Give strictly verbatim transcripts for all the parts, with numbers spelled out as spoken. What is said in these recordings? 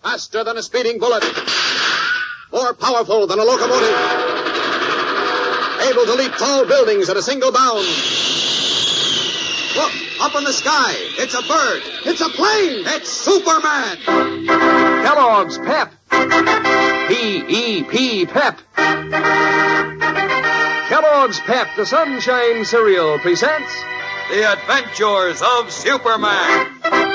Faster than a speeding bullet. More powerful than a locomotive. Able to leap tall buildings at a single bound. Look, up in the sky. It's a bird. It's a plane. It's Superman. Kellogg's Pep. P E P, Pep. Kellogg's Pep, the Sunshine Cereal, presents The Adventures of Superman.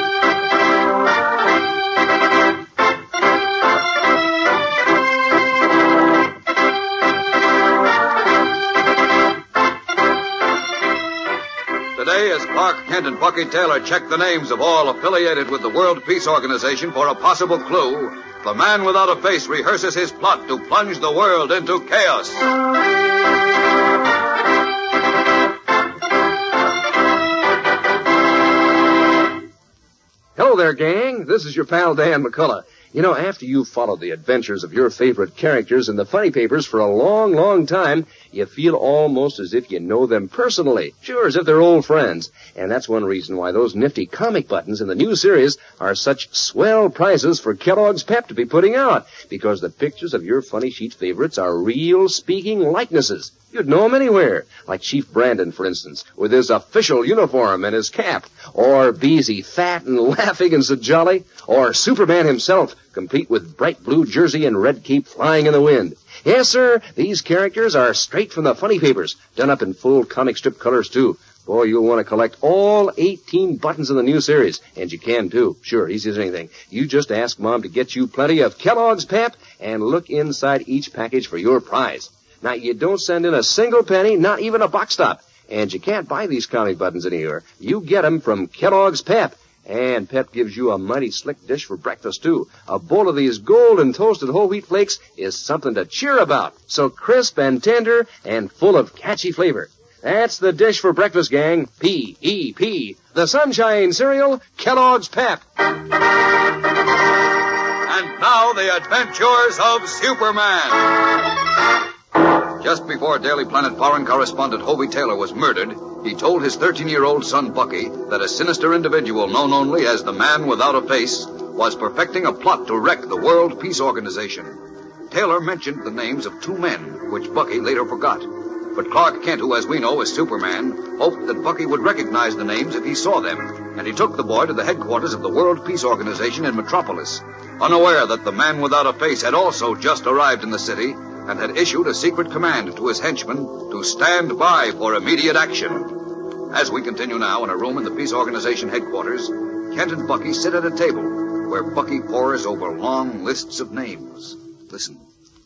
Today, as Clark Kent and Bucky Taylor check the names of all affiliated with the World Peace Organization for a possible clue, the man without a face rehearses his plot to plunge the world into chaos. Hello there, gang. This is your pal Dan McCullough. You know, after you've followed the adventures of your favorite characters in the funny papers for a long, long time, you feel almost as if you know them personally. Sure, as if they're old friends. And that's one reason why those nifty comic buttons in the new series are such swell prizes for Kellogg's Pep to be putting out. Because the pictures of your funny sheet favorites are real speaking likenesses. You'd know them anywhere. Like Chief Brandon, for instance, with his official uniform and his cap. Or Beezy, fat and laughing and so jolly. Or Superman himself, complete with bright blue jersey and red cape flying in the wind. Yes, sir, these characters are straight from the funny papers, done up in full comic strip colors, too. Boy, you'll want to collect all eighteen buttons in the new series. And you can, too. Sure, easy as anything. You just ask Mom to get you plenty of Kellogg's Pep and look inside each package for your prize. Now, you don't send in a single penny, not even a box stop. And you can't buy these comic buttons anywhere. You get them from Kellogg's Pep. And Pep gives you a mighty slick dish for breakfast, too. A bowl of these golden toasted whole wheat flakes is something to cheer about. So crisp and tender and full of catchy flavor. That's the dish for breakfast, gang. P E P. The Sunshine Cereal, Kellogg's Pep. And now, the Adventures of Superman. Just before Daily Planet foreign correspondent Hobie Taylor was murdered, he told his thirteen-year-old son Bucky that a sinister individual known only as the Man Without a Face was perfecting a plot to wreck the World Peace Organization. Taylor mentioned the names of two men, which Bucky later forgot. But Clark Kent, who as we know is Superman, hoped that Bucky would recognize the names if he saw them, and he took the boy to the headquarters of the World Peace Organization in Metropolis, unaware that the Man Without a Face had also just arrived in the city and had issued a secret command to his henchmen to stand by for immediate action. As we continue now in a room in the Peace Organization headquarters, Kent and Bucky sit at a table where Bucky pores over long lists of names. Listen.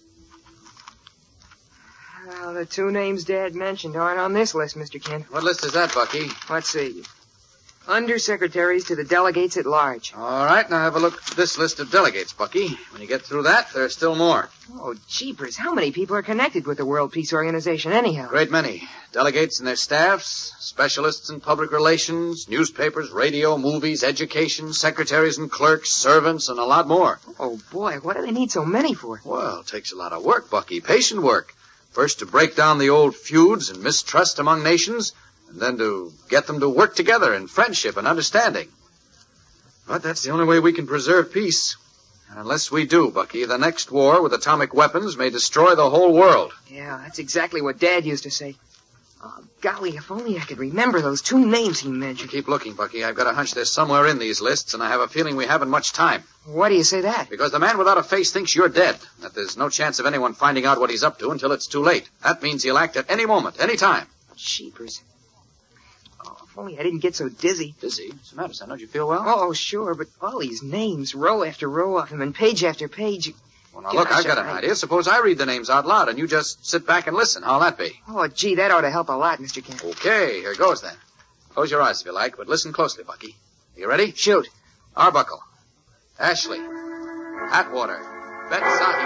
Well, the two names Dad mentioned aren't on this list, Mister Kent. What list is that, Bucky? Let's see. Undersecretaries to the delegates at large. All right, now have a look at this list of delegates, Bucky. When you get through that, there's still more. Oh, jeepers, how many people are connected with the World Peace Organization anyhow? Great many. Delegates and their staffs, specialists in public relations, newspapers, radio, movies, education, secretaries and clerks, servants, and a lot more. Oh, boy, what do they need so many for? Well, it takes a lot of work, Bucky, patient work. First to break down the old feuds and mistrust among nations, and then to get them to work together in friendship and understanding. But that's the only way we can preserve peace. And unless we do, Bucky, the next war with atomic weapons may destroy the whole world. Yeah, that's exactly what Dad used to say. Oh, golly, if only I could remember those two names he mentioned. Keep looking, Bucky. I've got a hunch they're somewhere in these lists, and I have a feeling we haven't much time. Why do you say that? Because the Man Without a Face thinks you're dead, that there's no chance of anyone finding out what he's up to until it's too late. That means he'll act at any moment, any time. Jeepers. Oh, if only I didn't get so dizzy. Dizzy? What's the matter, son? Don't you feel well? Oh, sure, but all these names, row after row of them, and page after page. Well, now, look, I've got an idea. Suppose I read the names out loud, and you just sit back and listen. How'll that be? Oh, gee, that ought to help a lot, Mister Kent. Okay, here goes, then. Close your eyes if you like, but listen closely, Bucky. You ready? Shoot. Arbuckle. Ashley. Atwater. Bet-Sahi.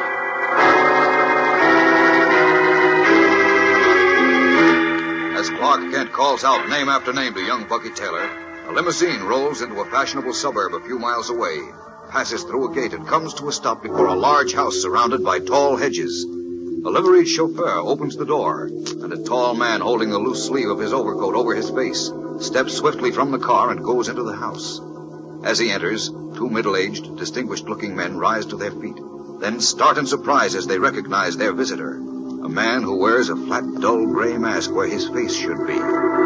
As Clark Kent calls out name after name to young Bucky Taylor, a limousine rolls into a fashionable suburb a few miles away, passes through a gate and comes to a stop before a large house surrounded by tall hedges. A liveried chauffeur opens the door, and a tall man holding the loose sleeve of his overcoat over his face steps swiftly from the car and goes into the house. As he enters, two middle-aged, distinguished-looking men rise to their feet, then start in surprise as they recognize their visitor, a man who wears a flat, dull gray mask where his face should be.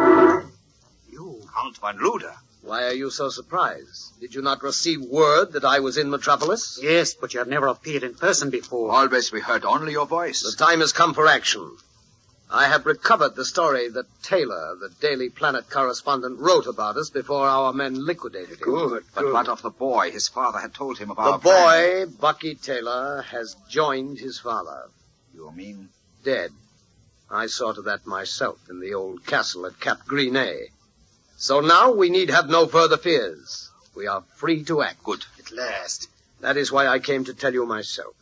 You, Count von Luda. Why are you so surprised? Did you not receive word that I was in Metropolis? Yes, but you have never appeared in person before. Always we heard only your voice. The time has come for action. I have recovered the story that Taylor, the Daily Planet correspondent, wrote about us before our men liquidated him. Good, But good. What of the boy his father had told him about? The boy, plan? Bucky Taylor, has joined his father. You mean? Dead. I saw to that myself in the old castle at Cap Grinet. So now we need have no further fears. We are free to act. Good. At last. That is why I came to tell you myself.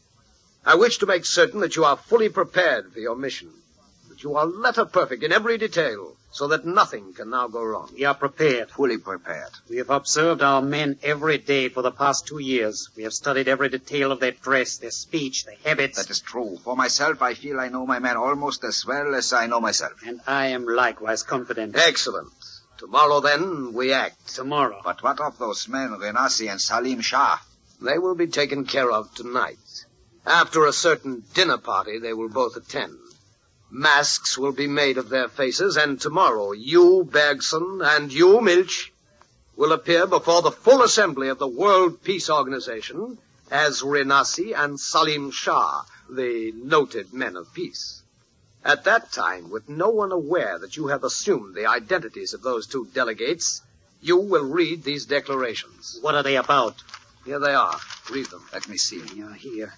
I wish to make certain that you are fully prepared for your mission. That you are letter perfect in every detail, so that nothing can now go wrong. We are prepared. Fully prepared. We have observed our men every day for the past two years. We have studied every detail of their dress, their speech, their habits. That is true. For myself, I feel I know my men almost as well as I know myself. And I am likewise confident. Excellent. Tomorrow, then, we act. Tomorrow. But what of those men, Renassi and Salim Shah? They will be taken care of tonight. After a certain dinner party, they will both attend. Masks will be made of their faces, and tomorrow you, Bergson, and you, Milch, will appear before the full assembly of the World Peace Organization as Renassi and Salim Shah, the noted men of peace. At that time, with no one aware that you have assumed the identities of those two delegates, you will read these declarations. What are they about? Here they are. Read them. Let me see. Here, here.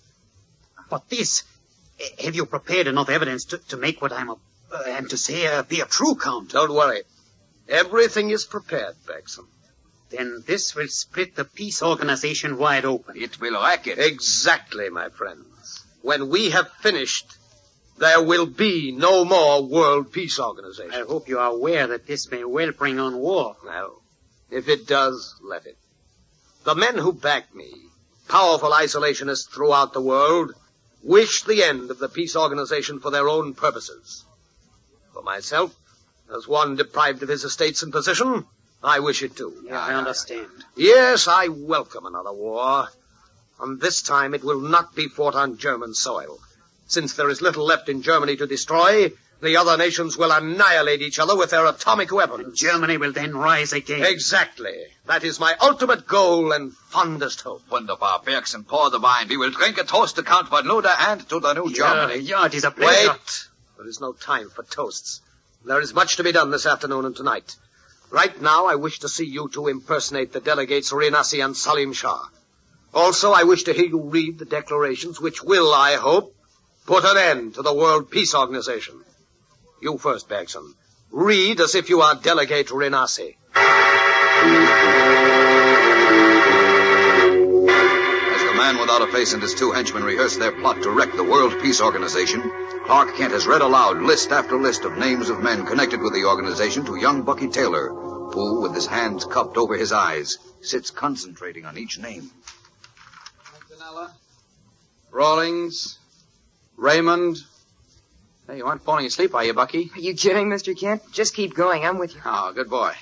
But this... Have you prepared enough evidence to, to make what I'm a, uh, am to say uh, be a true count? Don't worry. Everything is prepared, Bergson. Then this will split the peace organization wide open. It will wreck it. Exactly, my friends. When we have finished, there will be no more World Peace Organization. I hope you are aware that this may well bring on war. No. If it does, let it. The men who back me, powerful isolationists throughout the world, wish the end of the peace organization for their own purposes. For myself, as one deprived of his estates and position, I wish it too. Yeah, I understand. Yes, I welcome another war. And this time it will not be fought on German soil. Since there is little left in Germany to destroy, the other nations will annihilate each other with their atomic weapons. And Germany will then rise again. Exactly. That is my ultimate goal and fondest hope. Wunderbar, Bergson, pour the wine. We will drink a toast to Count von Luda and to the new yeah, Germany. Yeah, it is a pleasure. Wait. There is no time for toasts. There is much to be done this afternoon and tonight. Right now, I wish to see you two impersonate the delegates Renassi and Salim Shah. Also, I wish to hear you read the declarations which will, I hope, put an end to the World Peace Organization. You first, Bergson. Read as if you are Delegate Renassi. As the man without a face and his two henchmen rehearse their plot to wreck the World Peace Organization, Clark Kent has read aloud list after list of names of men connected with the organization to young Bucky Taylor, who, with his hands cupped over his eyes, sits concentrating on each name. Antonella, Rawlings, Raymond. Hey, you aren't falling asleep, are you, Bucky? Are you kidding, Mister Kent? Just keep going. I'm with you. Oh, good boy.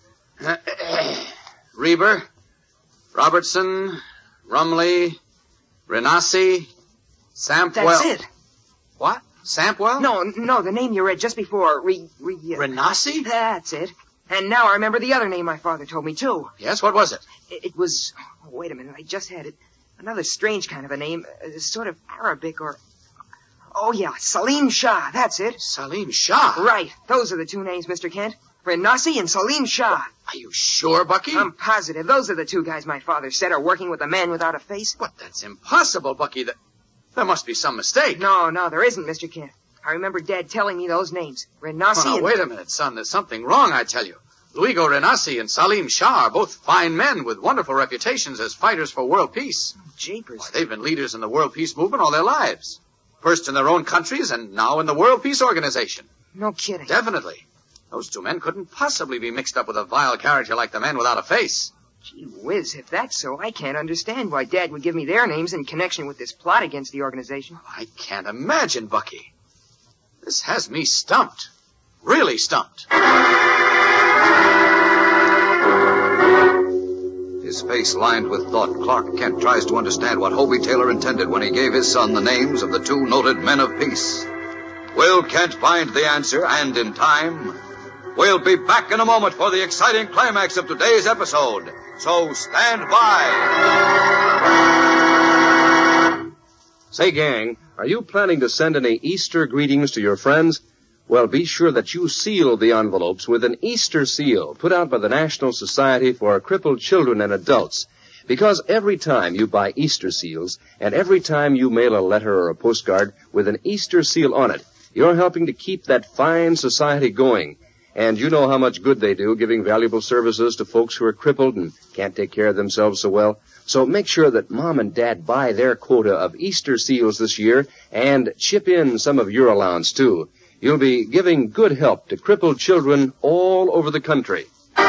Reber, Robertson, Rumley, Renassi, Sampwell. That's it. What? Sampwell? No, no, the name you read just before. Re, re, uh, Renassi? That's it. And now I remember the other name my father told me, too. Yes, what was it? It, it was... Oh, wait a minute, I just had it. Another strange kind of a name. Uh, sort of Arabic or... Oh, yeah, Salim Shah, that's it. Salim Shah? Right, those are the two names, Mister Kent. Renassi and Salim Shah. Are you sure, Bucky? I'm positive. Those are the two guys my father said are working with a man without a face. But that's impossible, Bucky. That... There must be some mistake. No, no, there isn't, Mister Kent. I remember Dad telling me those names. Renassi oh, and... wait a minute, son. There's something wrong, I tell you. Luigo Renassi and Salim Shah are both fine men with wonderful reputations as fighters for world peace. Jeepers. Why, they've been leaders in the world peace movement all their lives. First in their own countries and now in the World Peace Organization. No kidding. Definitely. Those two men couldn't possibly be mixed up with a vile character like the man without a face. Gee whiz, if that's so, I can't understand why Dad would give me their names in connection with this plot against the organization. I can't imagine, Bucky. This has me stumped. Really stumped. His face lined with thought, Clark Kent tries to understand what Hobie Taylor intended when he gave his son the names of the two noted men of peace. Will Kent find the answer, and in time? We'll be back in a moment for the exciting climax of today's episode. So stand by. Say, gang, are you planning to send any Easter greetings to your friends? Well, be sure that you seal the envelopes with an Easter seal put out by the National Society for Crippled Children and Adults. Because every time you buy Easter seals, and every time you mail a letter or a postcard with an Easter seal on it, you're helping to keep that fine society going. And you know how much good they do, giving valuable services to folks who are crippled and can't take care of themselves so well. So make sure that Mom and Dad buy their quota of Easter seals this year and chip in some of your allowance, too. You'll be giving good help to crippled children all over the country.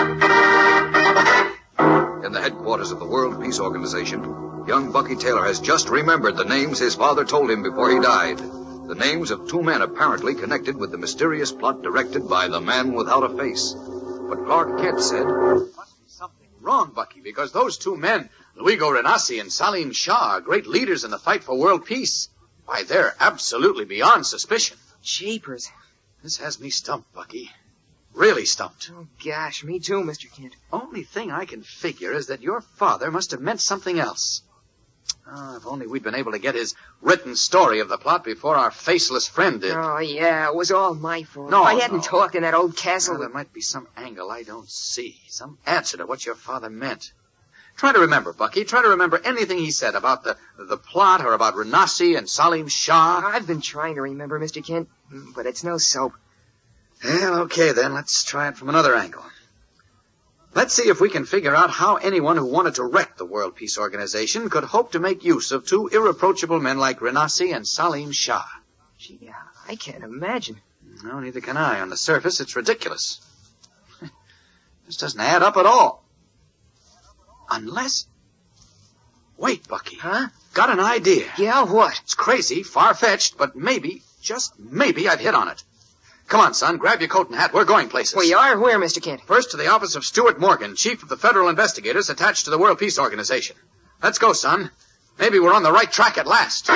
In the headquarters of the World Peace Organization, young Bucky Taylor has just remembered the names his father told him before he died. The names of two men apparently connected with the mysterious plot directed by the man without a face. But Clark Kent said, There must be something wrong, Bucky, because those two men, Luigi Renassi and Salim Shah, are great leaders in the fight for world peace. Why, they're absolutely beyond suspicion. Jeepers. This has me stumped, Bucky. Really stumped. Oh, gosh, me too, Mister Kent. Only thing I can figure is that your father must have meant something else. Oh, if only we'd been able to get his written story of the plot before our faceless friend did. Oh, yeah, it was all my fault. No, If I hadn't no. talked in that old castle... Well, there might be some angle I don't see. Some answer to what your father meant. Try to remember, Bucky. Try to remember anything he said about the the plot or about Renassi and Salim Shah. I've been trying to remember, Mister Kent, but it's no soap. Well, okay, then. Let's try it from another angle. Let's see if we can figure out how anyone who wanted to wreck the World Peace Organization could hope to make use of two irreproachable men like Renassi and Salim Shah. Gee, I can't imagine. No, neither can I. On the surface, it's ridiculous. This doesn't add up at all. Unless... Wait, Bucky. Huh? Got an idea. Yeah, what? It's crazy, far-fetched, but maybe, just maybe, I've hit on it. Come on, son, grab your coat and hat. We're going places. We are? Where, Mister Kent? First to the office of Stuart Morgan, chief of the federal investigators attached to the World Peace Organization. Let's go, son. Maybe we're on the right track at last.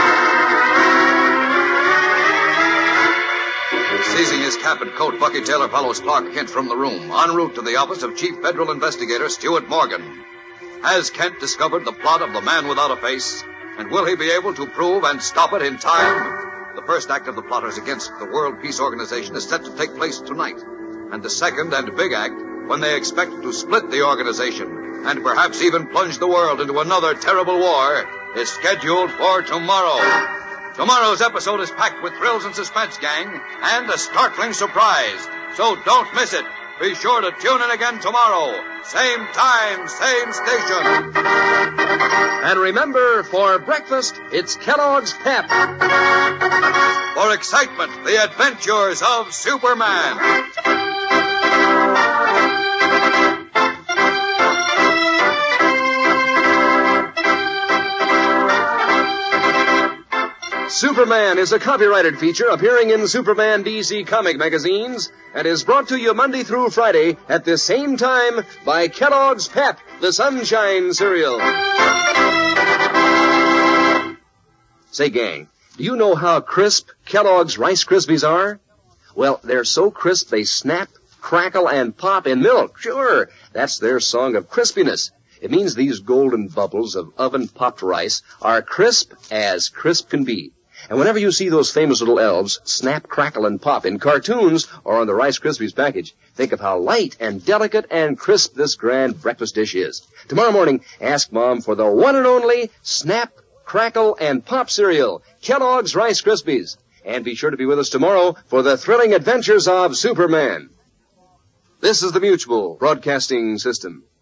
Seizing his cap and coat, Bucky Taylor follows Clark Kent from the room, en route to the office of Chief Federal Investigator Stuart Morgan. Has Kent discovered the plot of the man without a face? And will he be able to prove and stop it in time? The first act of the plotters against the World Peace Organization is set to take place tonight. And the second and big act, when they expect to split the organization and perhaps even plunge the world into another terrible war, is scheduled for tomorrow. Tomorrow's episode is packed with thrills and suspense, gang, and a startling surprise. So don't miss it. Be sure to tune in again tomorrow. Same time, same station. And remember, for breakfast, it's Kellogg's Pep. For excitement, the adventures of Superman. Superman is a copyrighted feature appearing in Superman D C comic magazines and is brought to you Monday through Friday at the same time by Kellogg's Pep, the Sunshine Cereal. Say, gang, do you know how crisp Kellogg's Rice Krispies are? Well, they're so crisp they snap, crackle, and pop in milk. Sure, that's their song of crispiness. It means these golden bubbles of oven-popped rice are crisp as crisp can be. And whenever you see those famous little elves snap, crackle, and pop in cartoons or on the Rice Krispies package, think of how light and delicate and crisp this grand breakfast dish is. Tomorrow morning, ask Mom for the one and only Snap, Crackle, and Pop cereal, Kellogg's Rice Krispies. And be sure to be with us tomorrow for the thrilling adventures of Superman. This is the Mutual Broadcasting System.